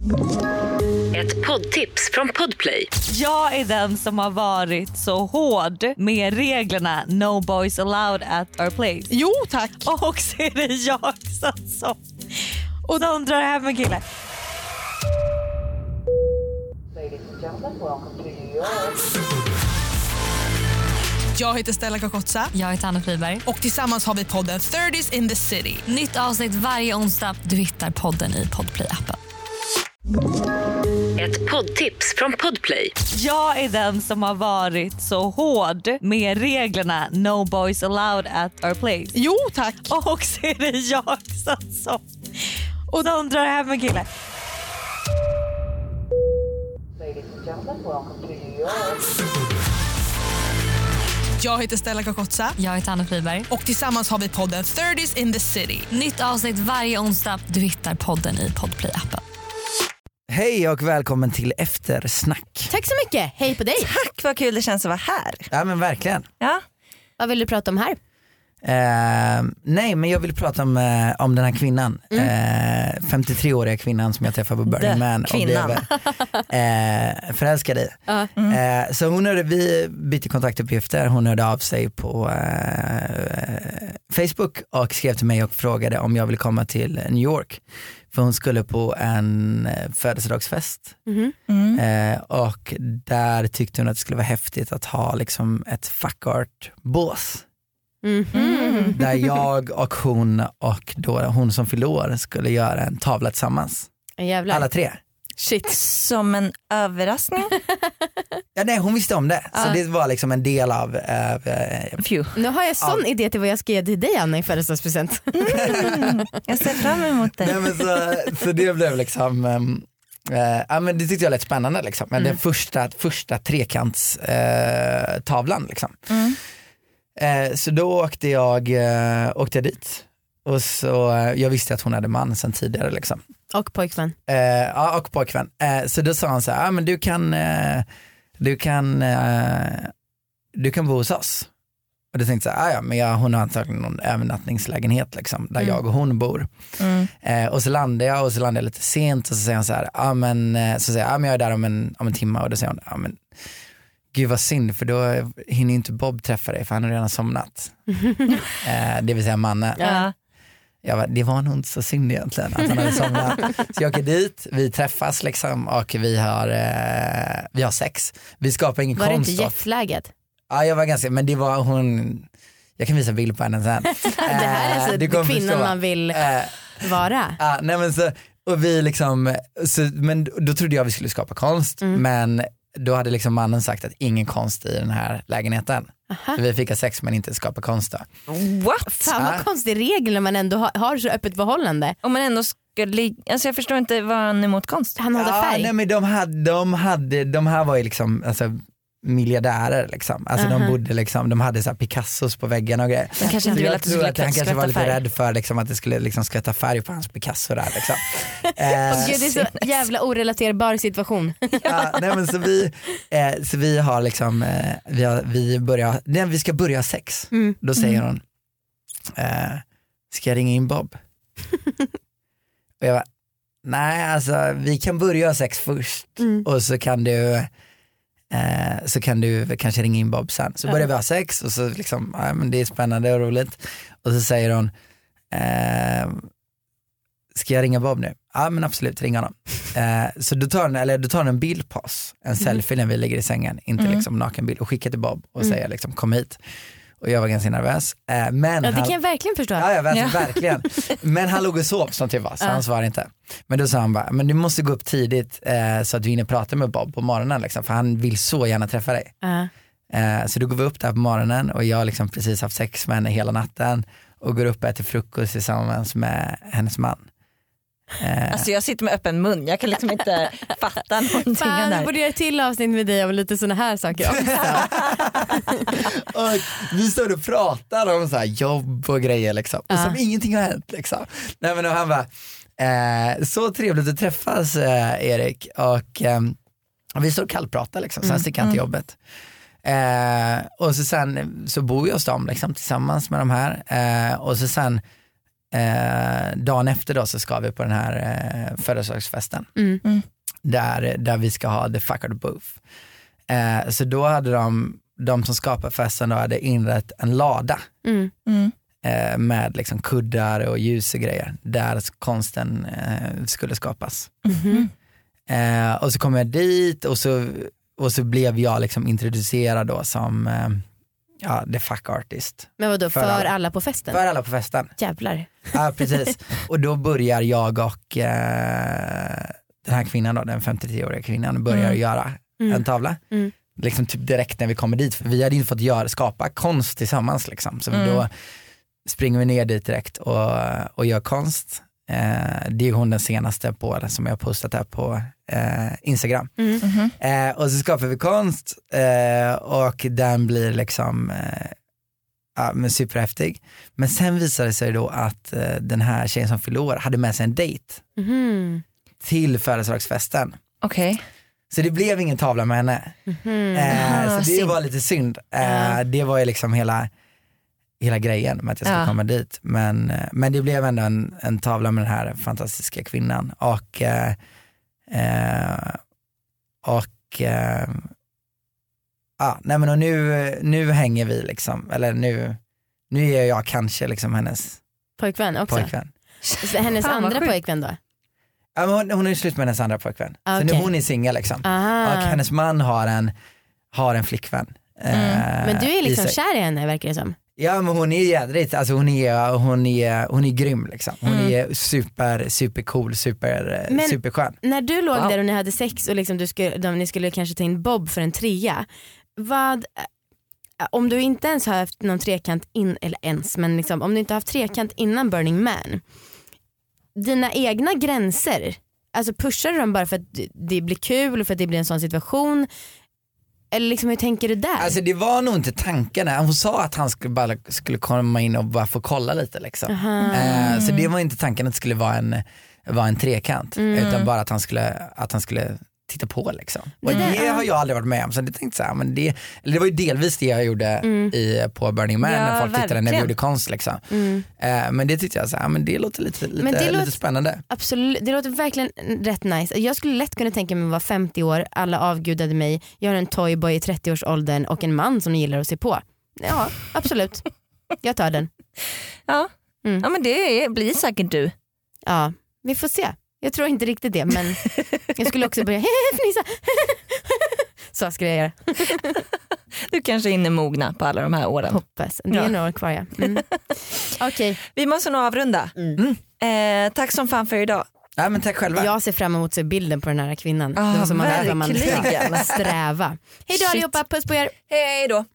Ett poddtips från Podplay. Jag är den som har varit så hård med reglerna No boys allowed at our place. Jo, tack. Och så är det jag som och de drar hem en kille. Jag heter Stella Kakotsa. Jag heter Anna Friberg. Och tillsammans har vi podden 30s in the city. Nytt avsnitt varje onsdag. Du hittar podden i Podplay-appen. Ett poddtips från Podplay. Jag är den som har varit så hård med reglerna No boys allowed at our place. Jo, tack. Och så är det jag som och de drar hem en kille. Jag heter Stella Kakotsa. Jag heter Anna Friberg. Och tillsammans har vi podden 30s in the city. Nytt avsnitt varje onsdag. Du hittar podden i Podplay-appen. Hej och välkommen till Eftersnack. Tack så mycket, hej på dig. Tack, vad kul det känns att vara här. Ja men verkligen. Ja. Vad vill du prata om här? Nej men jag vill prata om den här kvinnan. 53-åriga kvinnan som jag träffade på Burning Man. Kvinnan. Och blev förälskad i. Så vi bytte kontaktuppgifter. Hon hörde av sig på Facebook och skrev till mig och frågade om jag ville komma till New York. För hon skulle på en födelsedagsfest. Och där tyckte hon att det skulle vara häftigt att ha liksom ett fuck art-bås. Där jag och då hon som fyllde år skulle göra en tavla tillsammans. Jävlar. Alla tre. Shit. Som en överraskning. Ja, nej, hon visste om det. Så det var liksom en del av Nu har jag sån idé till vad jag ska ge till dig, Anna, i födelsedagspresent. Jag ser fram emot det. Nej, men så det blev liksom men det tyckte jag lät spännande liksom. Men den första trekants tavlan liksom. Så då åkte jag dit. Och så jag visste att hon hade man sedan tidigare liksom. Och pojkvän. Ja, och pojkvän. Så då sa han så här, men du kan bo hos oss. Och då tänkte jag så här, men hon har antagligen någon övernattningslägenhet liksom, där jag och hon bor. Och så landade jag lite sent och så säger han så här, men jag är där om en timme. Och då säger hon, men gud vad synd, för då hinner inte Bob träffa dig för han har redan somnat. Det vill säga mannen. Ja. Det var nog inte så synd egentligen att han hade somnat. Så jag åker dit, vi träffas liksom och vi har sex. Vi skapar ingen konst. Var det inte jetlaget? Ja, jag var ganska, men det var hon. Jag kan visa bild på henne sen. Det här är alltså det kvinnan man vill vara. Nej men så, och vi liksom men då trodde jag vi skulle skapa konst, men då hade liksom mannen sagt att ingen konst i den här lägenheten. Så vi fick ha sex men inte skapa konst då. What? Fan vad konstig regel när man ändå har så öppet förhållande. Om man ändå skulle, alltså jag förstår inte vad han är emot konst. Han hade färg. Nej men de här var ju liksom alltså miljardärer liksom. Alltså de bodde liksom, de hade så här Picassos på väggarna och grejer. De kanske inte ville att det skulle han kanske var lite färg. rädd för liksom, att det skulle liksom skvätta färg på hans Picasso där liksom. Gud, det är så jävla orelaterbar situation. Nej men så vi har liksom vi ska börja sex. Då säger hon ska jag ringa in Bob? Och jag bara, nej alltså vi kan börja sex först och så kan du kanske ringa in Bob sen. Så börjar vi ha sex och så liksom, men det är spännande och roligt. Och så säger hon, ska jag ringa Bob nu? Ja men absolut, ringa honom. Så då tar hon en bild på oss, en selfie när vi ligger i sängen, inte liksom nakenbild, och skickar till Bob och säger liksom kom hit. Och jag var ganska nervös. Men det kan jag verkligen förstå. Ja, verkligen. Men han låg och sov som typ var, så han svarade inte. Men då sa han bara, men du måste gå upp tidigt så att du hinner prata med Bob på morgonen liksom, för han vill så gärna träffa dig. Så då går vi upp där på morgonen och jag har liksom precis haft sex med henne hela natten och går upp och äter frukost tillsammans med hennes man. Alltså jag sitter med öppen mun, jag kan liksom inte fatta någonting. Fan, jag borde göra till avsnitt med dig om lite såna här saker också. Och vi står och pratar om så här jobb och grejer liksom, och som ingenting har hänt liksom. Nej men han bara, så trevligt att träffas Erik, och vi står och kallpratar liksom, sen sticker han till jobbet. Och så sen så bor jag hos dem liksom, tillsammans med de här, och så sen dagen efter då så ska vi på den här födelsedagsfesten. Där vi ska ha the fuck or the booth. Så då hade de som skapade festen då hade inrett en lada med liksom kuddar och ljus och grejer där konsten skulle skapas. Och så kom jag dit och så blev jag liksom introducerad då som the fuck artist. Men vadå, för alla på festen? För alla på festen. Jävlar. Ja, precis. Och då börjar jag och den här kvinnan då, den 53-åriga kvinnan börjar göra en tavla. Liksom typ direkt när vi kommer dit. För vi hade inte fått skapa konst tillsammans liksom. Så då springer vi ner dit direkt och gör konst. Det är hon den senaste på det som jag har postat här på Instagram. Och så skapar vi konst och den blir liksom men superhäftig. Men sen visade det sig då att den här tjejen som förlorade hade med sig en dejt till födelsedagsfesten. Okej. Så det blev ingen tavla med henne. Så det var lite synd. Det var ju liksom hela grejen med att jag skulle komma dit. Men det blev ändå en tavla med den här fantastiska kvinnan. Och nu hänger vi liksom, eller nu är jag kanske liksom hennes pojkvän också. Så hennes andra pojkvän då? Ja, men hon är slut med hennes andra pojkvän. Så nu hon är singel liksom. Och hennes man har en flickvän. Men du är liksom kär i henne verkar det som. Ja, men hon är jädrigt, alltså hon är grym liksom. Hon är super cool, superskön. När du låg där och ni hade sex och liksom ni skulle kanske ta in Bob för en trea. Om du inte ens har haft någon trekant men liksom, om du inte har haft trekant innan Burning Man, dina egna gränser, alltså pushar du dem bara för att det blir kul och för att det blir en sån situation? Eller liksom, hur tänker du där? Alltså det var nog inte tanken. Hon sa att han skulle komma in och bara få kolla lite liksom. Så det var inte tanken att det skulle vara en trekant. Utan bara att han skulle titta på liksom. Och det har jag aldrig varit med om. Så jag tänkte så här, men det var ju delvis det jag gjorde på Burning Man när folk tittade när vi gjorde konst liksom. Men det tyckte jag så här, men det låter lite spännande. Absolut, det låter verkligen rätt nice. Jag skulle lätt kunna tänka mig att vara 50 år, alla avgudade mig, jag har en toyboy i 30-årsåldern och en man som gillar att se på. Ja, absolut. Jag tar den. Ja, men det blir säkert du. Ja, vi får se. Jag tror inte riktigt det, men jag skulle också börja fnissa. Så ska jag göra. Du kanske är inne mogna på alla de här åren. Hoppas, det är några år kvar ja. Okej. Vi måste nog avrunda. Tack som fan för idag. Ja, men tack själva. Jag ser fram emot att se bilden på den här kvinnan. Det var som man sträva. Hej då allihopa, puss på er. Hej då.